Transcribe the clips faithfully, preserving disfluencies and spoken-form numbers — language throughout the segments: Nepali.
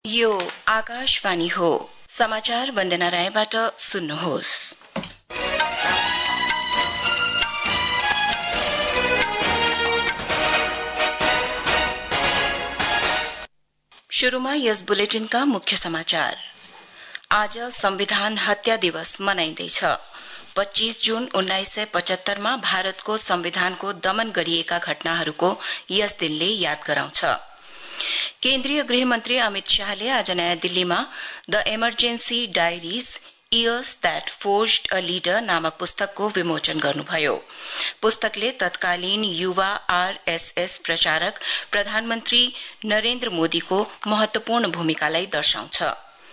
यो आकाशवाणी हो। समाचार वन्दना रायबाट सुन्नुहोस्। शुरूमा यस बुलेटिनका मुख्य समाचार। आज संविधान हत्या दिवस मनाइँदैछ। पच्चीस जून उन्नाइस सय पचहत्तरमा भारतको संविधानको दमन गरिएका घटनाहरूको यस दिनले याद गराउँछ। केन्द्रीय गृहमन्त्री अमित शाहले आज नयाँ दिल्लीमा the emergency diaries years that forged a leader नामक पुस्तकको विमोचन गर्नुभयो। पुस्तकले तत्कालीन युवा आरएसएस प्रचारक प्रधानमन्त्री नरेन्द्र मोदीको महत्वपूर्ण भूमिकालाई दर्शाउँछ।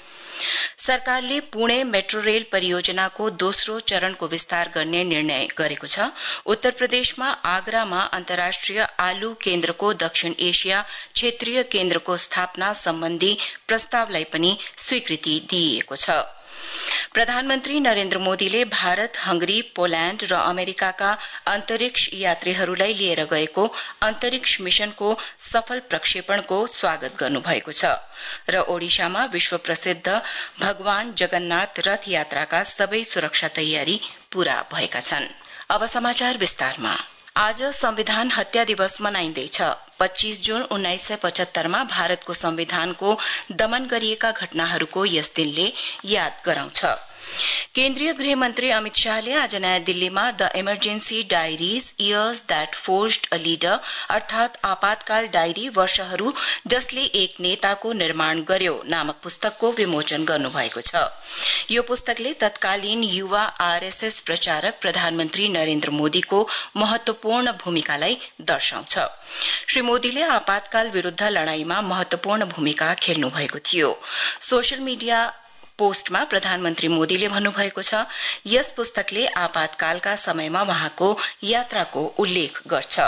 सरकारले पुणे मेट्रो रेल परियोजनाको दोस्रो चरणको विस्तार गर्ने निर्णय गरेको छ। उत्तर प्रदेशमा आगरामा अन्तर्राष्ट्रिय आलु केन्द्रको दक्षिण एशिया क्षेत्रीय केन्द्रको स्थापना सम्बन्धी प्रस्तावलाई पनि स्वीकृति दिइएको छ। प्रधानमन्त्री नरेन्द्र मोदीले भारत, हंगरी, पोल्याण्ड र अमेरिकाका अन्तरिक्ष यात्रीहरूलाई लिएर गएको अन्तरिक्ष मिशनको सफल प्रक्षेपणको स्वागत गर्नुभएको छ र ओडिशामा विश्व प्रसिद्ध भगवान जगन्नाथ रथ यात्राका सबै सुरक्षा तयारी पूरा भएका छन्। अब समाचार विस्तारमा। आज संविधान हत्या दिवस मनाइँदैछ। पच्चीस जून उन्नाइस सय पचहत्तरमा भारतको संविधानको दमन गरिएका घटनाहरूको यस दिनले याद गराउँछ। केन्द्रीय गृहमन्त्री अमित शाहले आज नयाँ दिल्लीमा the emergency diaries years that forged a leader अर्थात आपातकाल डायरी वर्षहरू जसले एक नेताको निर्माण गर्यो नामक पुस्तकको विमोचन गर्नुभएको छ। यो पुस्तकले तत्कालीन युवा आरएसएस प्रचारक प्रधानमन्त्री नरेन्द्र मोदीको महत्वपूर्ण भूमिकालाई दर्शाउँछ। श्री मोदीले आपातकाल विरूद्ध लड़ाईमा महत्वपूर्ण भूमिका खेल्नु भएको थियो। सोशल मीडिया पोस्टमा प्रधानमन्त्री मोदीले भन्नुभएको छ, यस पुस्तकले आपातकालका समयमा वहाँको यात्राको उल्लेख गर्छ।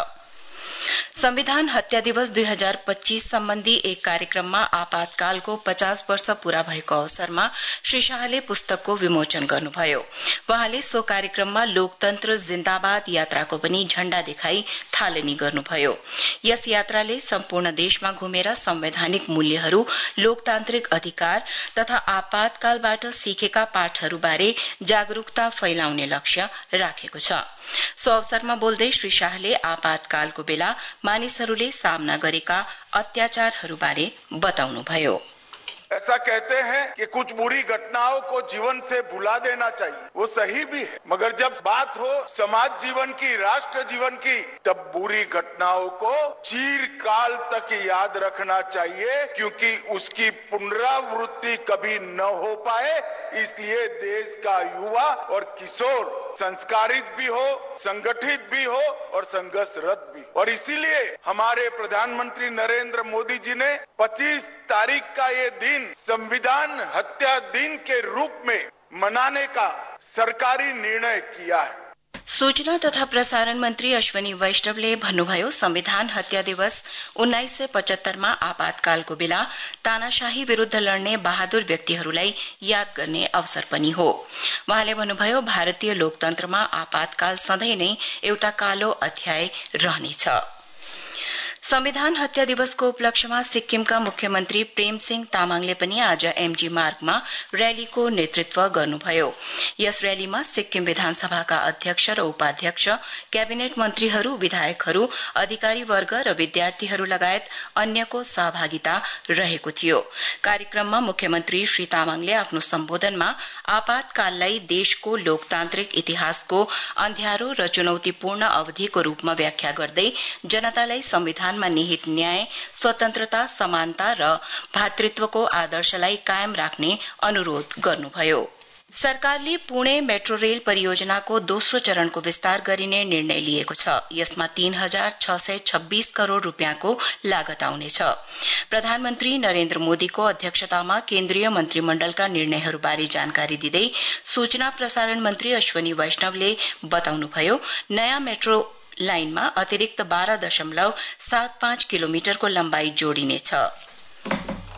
संविधान हत्या दिवस दुई हजार पच्चीस सम्बन्धी एक कार्यक्रममा आपातकालको पचास वर्ष पूरा भएको अवसरमा श्री शाहले पुस्तकको विमोचन गर्नुभयो। वहाँले सो कार्यक्रममा लोकतन्त्र जिन्दाबाद यात्राको पनि झण्डा देखाई थालनी गर्नुभयो। यस यात्राले सम्पूर्ण देशमा घुमेर संवैधानिक मूल्यहरू, लोकतान्त्रिक अधिकार तथा आपातकालबाट सिकेका पाठहरूबारे जागरूकता फैलाउने लक्ष्य राखेको छ। सो अवसरमा बोल्दै श्री शाहले आपातकालको बेला मानिसहरूले सामना गरेका अत्याचारहरूबारे बताउनुभयो। ऐसा कहते हैं कि कुछ बुरी घटनाओं को जीवन से भुला देना चाहिए, वो सही भी है, मगर जब बात हो समाज जीवन की, राष्ट्र जीवन की, तब बुरी घटनाओं को चिरकाल तक याद रखना चाहिए, क्योंकि उसकी पुनरावृत्ति कभी न हो पाए। इसलिए देश का युवा और किशोर संस्कारित भी हो, संगठित भी हो और संघर्षरत भी। और इसीलिए हमारे प्रधानमंत्री नरेंद्र मोदी जी ने पच्चीस तारीख का ये दिन संविधान हत्या दिन के रूप में मनाने का सरकारी निर्णय किया है। सूचना तथा प्रसारण मन्त्री अश्वनी वैष्णवले भन्नुभयो, संविधान हत्या दिवस उन्नाइस सय पचहत्तरमा आपातकालको बेला तानाशाही विरूद्ध लड्ने बहादुर व्यक्तिहरूलाई याद गर्ने अवसर पनि हो। वहाँले भन्नुभयो, भारतीय लोकतन्त्रमा आपातकाल सधैँ नै एउटा कालो अध्याय रहनेछ। संविधान हत्या दिवसको उपलक्ष्यमा सिक्किमका मुख्यमन्त्री प्रेम सिंह तामाङले पनि आज एमजी मार्गमा रयालीको नेतृत्व गर्नुभयो। यस रयालीमा सिक्किम विधानसभाका अध्यक्ष र उपाध्यक्ष, क्याबिनेट मन्त्रीहरू, विधायकहरू, अधिकारीवर्ग र विद्यार्थीहरू लगायत अन्यको सहभागिता रहेको थियो। कार्यक्रममा मुख्यमन्त्री श्री तामाङले आफ्नो सम्बोधनमा आपातकाललाई देशको लोकतान्त्रिक इतिहासको अँध्यारो र चुनौतीपूर्ण अवधिको रूपमा व्याख्या गर्दै जनतालाई संविधान निहित न्याय, स्वतन्त्रता, समानता र भातृत्वको आदर्शलाई कायम राख्ने अनुरोध गर्नुभयो। सरकारले पुणे मेट्रो रेल परियोजनाको दोस्रो चरणको विस्तार गरिने निर्णय लिएको छ। यसमा तीन हजार छ सय छब्बीस करोड़ रूपियाँको लागत आउनेछ। प्रधानमन्त्री नरेन्द्र मोदीको अध्यक्षतामा केन्द्रीय मन्त्रीमण्डलका निर्णयहरूबारे जानकारी दिँदै सूचना प्रसारण मन्त्री अश्वनी वैष्णवले बताउनुभयो, नयाँ मेट्रो लाइनमा अतिरिक्त बाह्र दशमलव सात पाँच किलोमिटरको लम्बाई जोडिनेछ।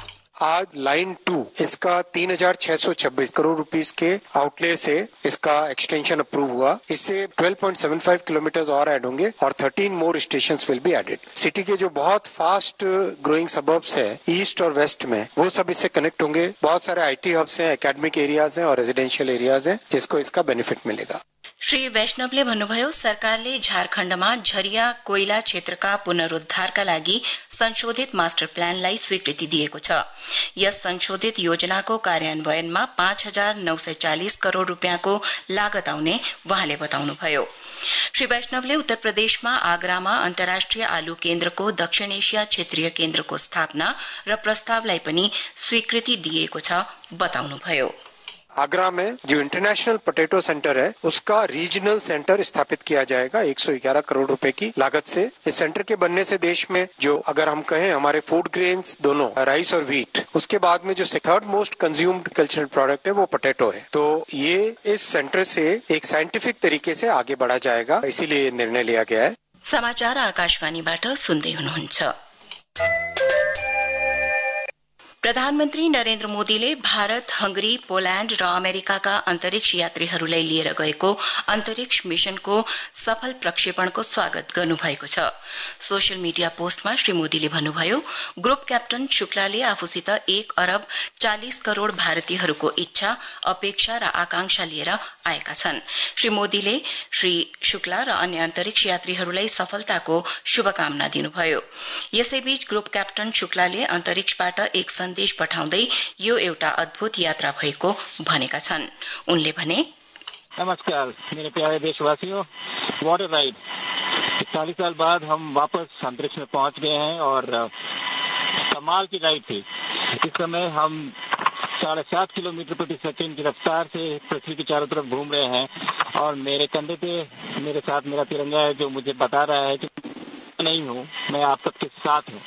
आज लाइन टू इसका तीन हजार छह सौ छब्बीस करोड़ रुपीस के आउटले से इसका एक्सटेंशन अप्रूव हुआ। इससे twelve point seven five kilometre और ऐड होंगे और thirteen more stations will be added. City के जो बहुत फास्ट ग्रोइंग सबर्ब्स है ईस्ट और वेस्ट में, वो सब इससे कनेक्ट होंगे। बहुत सारे आईटी हब्स हैं, एकेडमिक एरियाज हैं और रेजिडेंशियल एरियाज हैं जिसको इसका बेनिफिट मिलेगा। श्री वैष्णवले भन्नुभयो सरकारले झारखण्डमा झरिया कोइला क्षेत्रका पुनरुद्धारका लागि संशोधित मास्टर प्लानलाई स्वीकृति दिएको छ। यस संशोधित योजनाको कार्यान्वयनमा पाँच हजार नौ सय चालिस करोड़ रूपियाँको लागत आउने वहाँले बताउनुभयो। श्री वैष्णवले उत्तर प्रदेशमा आगरामा अन्तर्राष्ट्रिय आलु केन्द्रको दक्षिण एशिया क्षेत्रीय केन्द्रको स्थापना र प्रस्तावलाई पनि स्वीकृति दिएको छ बताउनुभयो। आगरा में जो इंटरनेशनल पोटैटो सेंटर है उसका रीजनल सेंटर स्थापित किया जाएगा एक सौ ग्यारह करोड़ रुपए की लागत से। इस सेंटर के बनने से देश में जो अगर हम कहें हमारे फूड ग्रेन्स दोनों राइस और व्हीट, उसके बाद में जो third most consumed cultural product है वो पोटैटो है। तो ये इस सेंटर से एक साइंटिफिक तरीके से आगे बढ़ा जाएगा, इसीलिए निर्णय लिया गया है। समाचार आकाशवाणीबाट सुन्दै हुनुहुन्छ। प्रधानमन्त्री नरेन्द्र मोदीले भारत, हंगरी, पोल्याण्ड र अमेरिकाका अन्तरिक्ष यात्रीहरूलाई लिएर गएको अन्तरिक्ष मिशनको सफल प्रक्षेपणको स्वागत गर्नुभएको छ। सोशल मीडिया पोस्टमा श्री मोदीले भन्नुभयो, ग्रुप क्याप्टन शुक्लाले आफूसित एक अरब चालिस करोड़ भारतीयहरूको इच्छा, अपेक्षा र आकांक्षा लिएर आएका छन्। श्री मोदीले श्री शुक्ला र अन्य अन्तरिक्ष यात्रीहरूलाई सफलताको शुभकामना दिनुभयो। यसैबीच ग्रुप क्याप्टन शुक्लाले अन्तरिक्षबाट एक सन्देश पठाउँदै यो एउटा अद्भुत यात्रा भएको भनेका छन्। उनले भने, नमस्कार मेरे प्यारे देशवासियों, वाटर राइड चालीस साल बाद हम वापस अंतरिक्ष में पहुंच गए हैं और कमाल की राइड थी। इस समय हम साढ़े सात किलोमीटर प्रति सेकंड की रफ्तार से पृथ्वी के चारों तरफ घूम रहे हैं और मेरे कंधे पे मेरे साथ मेरा तिरंगा है जो मुझे बता रहा है कि नहीं हूँ, मैं आप सबके साथ हूँ।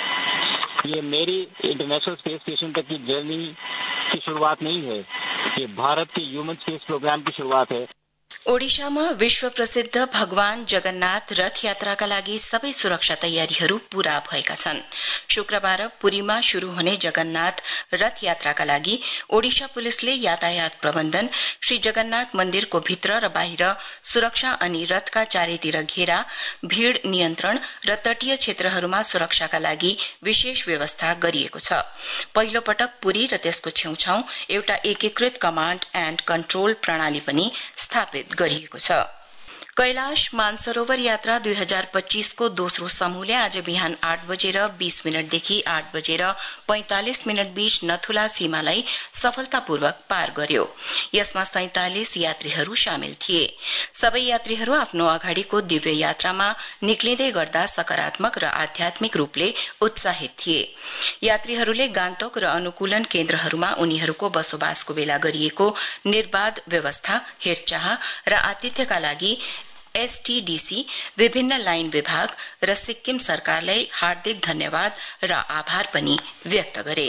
ये मेरी इंटरनेशनल स्पेस स्टेशन तक की जर्नी की शुरुआत नहीं है, ये भारत के ह्यूमन स्पेस प्रोग्राम की शुरुआत है। ओडिशामा विश्व प्रसिद्ध भगवान जगन्नाथ रथ यात्राका लागि सबै सुरक्षा तयारीहरू पूरा भएका छन्। शुक्रबार पुरीमा शुरू हुने जगन्नाथ रथ यात्राका लागि ओडिशा पुलिसले यातायात प्रबन्धन, श्री जगन्नाथ मन्दिरको भित्र र बाहिर सुरक्षा अनि रथका चारैतिर घेरा, भीड़ नियन्त्रण र तटीय क्षेत्रहरूमा सुरक्षाका लागि विशेष व्यवस्था गरिएको छ। पहिलो पटक पुरी र त्यसको छेउछाउ एउटा एकीकृत कमाण्ड एण्ड कन्ट्रोल प्रणाली पनि स्थापित गरिएको छ। कैलाश मानसरोवर यात्रा दुई हजार पच्चीस को दोस्रो समूहले आज बिहान आठ बजेर बीस मिनटदेखि आठ बजेर पैंतालिस मिनट बीच नथुला सीमालाई सफलतापूर्वक पार गर्यो। यसमा सैंतालिस यात्रीहरू सामेल थिए। सबै यात्रीहरू आफ्नो अगाडिको दिव्य यात्रामा निक्लिँदै गर्दा सकारात्मक र आध्यात्मिक रूपले उत्साहित थिए। यात्रीहरूले गान्तोक र अनुकूलन केन्द्रहरूमा उनीहरूको बसोबासको बेला गरिएको निर्बाध व्यवस्था, हेरचाह र आतिथ्यका लागि एसटीडीसी, विभिन्न लाइन विभाग र सिक्किम सरकारलाई हार्दिक धन्यवाद र आभार पनि व्यक्त गरे।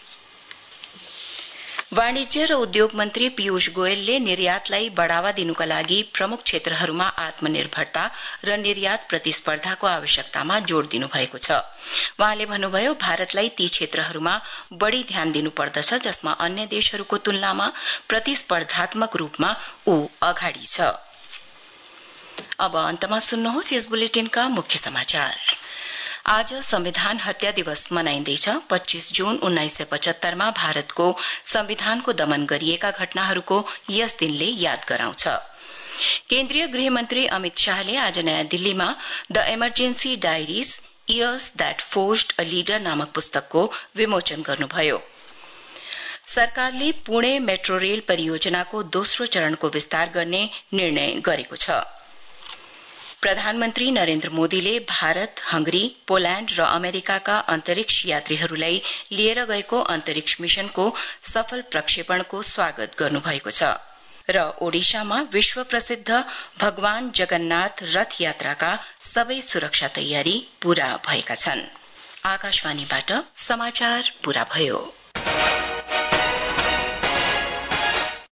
वाणिज्य र उद्योग मन्त्री पीयूष गोयलले निर्यातलाई बढ़ावा दिनुका लागि प्रमुख क्षेत्रहरूमा आत्मनिर्भरता र निर्यात प्रतिस्पर्धाको आवश्यकतामा जोड़ दिनुभएको छ। वहाँले भन्नुभयो, भारतलाई ती क्षेत्रहरूमा बढ़ी ध्यान दिनुपर्दछ जसमा अन्य देशहरूको तुलनामा प्रतिस्पर्धात्मक रूपमा ऊ अगाडि छ। अब अन्तमा सुन्नुहोस् यस बुलेटिनका मुख्य समाचार। आज संविधान हत्या दिवस मनाइँदैछ। पच्चीस जून उन्नाइस सय पचहत्तर मा भारतको संविधानको दमन गरिएका घटनाहरूको यस दिनले याद गराउँछ। केन्द्रीय गृहमन्त्री अमित शाहले आज नयाँ दिल्लीमा the emergency diaries years that forced a leader नामक पुस्तकको विमोचन गर्नुभयो। सरकारले पुणे मेट्रो रेल परियोजनाको दोस्रो चरणको विस्तार गर्ने निर्णय गरेको छ। प्रधानमन्त्री नरेन्द्र मोदीले भारत, हंगरी, पोल्याण्ड र अमेरिकाका अन्तरिक्ष यात्रीहरूलाई लिएर गएको अन्तरिक्ष मिशनको सफल प्रक्षेपणको स्वागत गर्नुभएको छ र ओडिशामा विश्व प्रसिद्ध भगवान जगन्नाथ रथ यात्राका सबै सुरक्षा तयारी पूरा भएका छन्। आकाशवाणीबाट समाचार पूरा भयो।